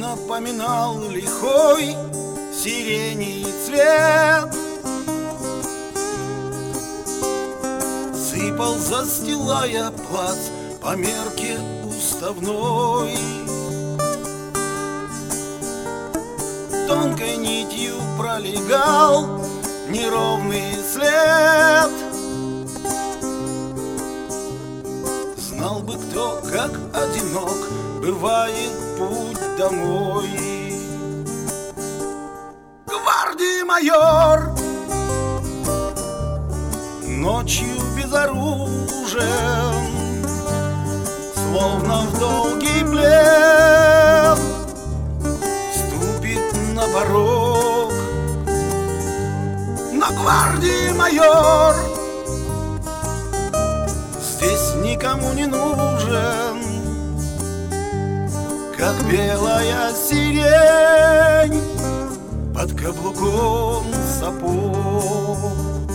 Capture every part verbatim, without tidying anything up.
напоминал лихой сирени цвет. Сыпал, застилая плац по мерке уставной. Тонкой нитью пролегал неровный след. Знал бы кто, как одинок бывает путь домой. Гвардии майор ночью безоружен, словно в долгий плен ступит на порог. Но гвардии майор здесь никому не нужен, как белая сирень под каблуком сапог.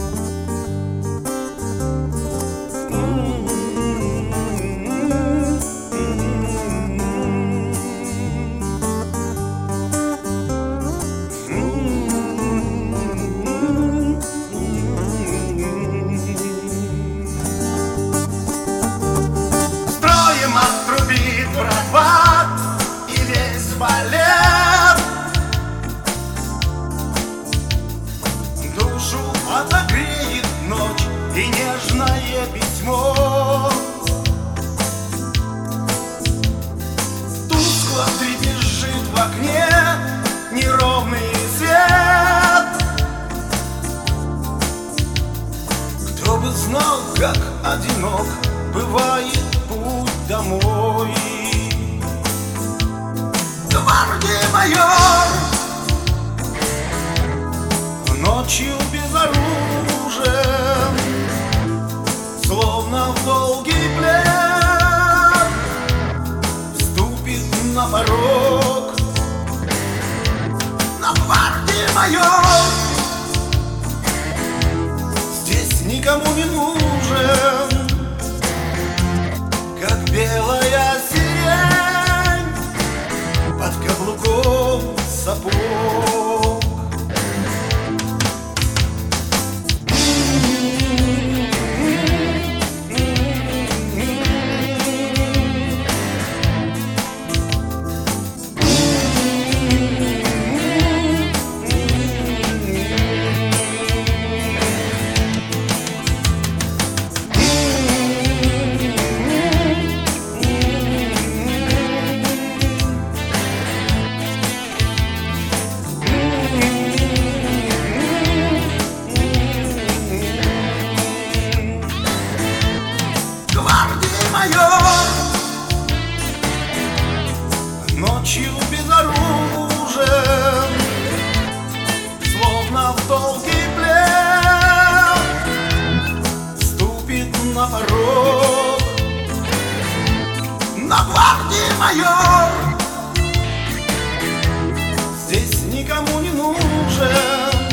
И весь балет душу отогреет ночь и нежное письмо. Тускло трепещет в окне неровный свет. Кто бы знал, как одинок бывает путь домой. Гвардии майор ночью безоружен, словно в долгий плен ступит на порог. Но гвардии майор здесь никому не нужен, как белая сирень под каблуком сапог. Ночью безоружен, словно в долгий плен ступит на порог. Но гвардии майор здесь никому не нужен,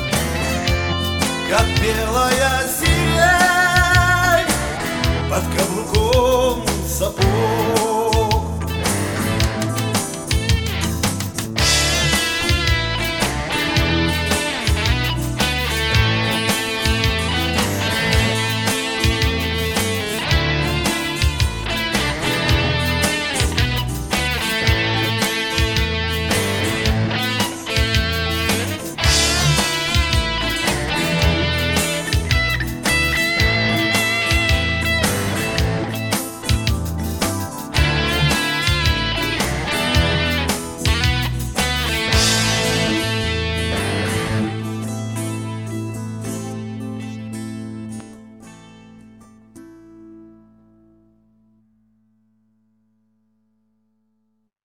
как белая сирень под каблуком сапог.